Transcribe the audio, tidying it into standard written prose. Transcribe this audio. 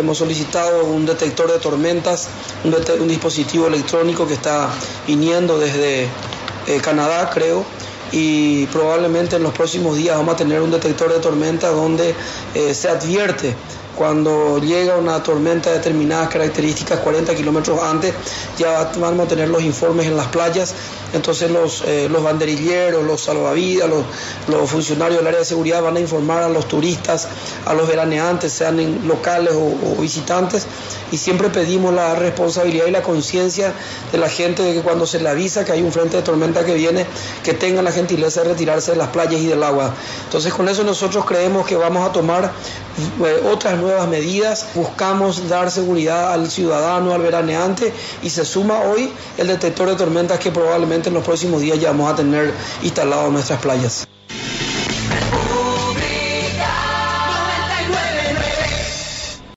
hemos solicitado un detector de tormentas, un dispositivo electrónico que está viniendo desde Canadá, creo, y probablemente en los próximos días vamos a tener un detector de tormenta donde se advierte cuando llega una tormenta de determinadas características 40 kilómetros antes. Ya vamos a tener los informes en las playas, entonces los banderilleros, los salvavidas, los funcionarios del área de seguridad van a informar a los turistas, a los veraneantes, sean locales o visitantes, y siempre pedimos la responsabilidad y la conciencia de la gente de que cuando se le avisa que hay un frente de tormenta que viene, que tengan la gentileza de retirarse de las playas y del agua. Entonces con eso nosotros creemos que vamos a tomar otras nuevas medidas, buscamos dar seguridad al ciudadano, al veraneante, y se suma hoy el detector de tormentas que probablemente en los próximos días ya vamos a tener instalado en nuestras playas.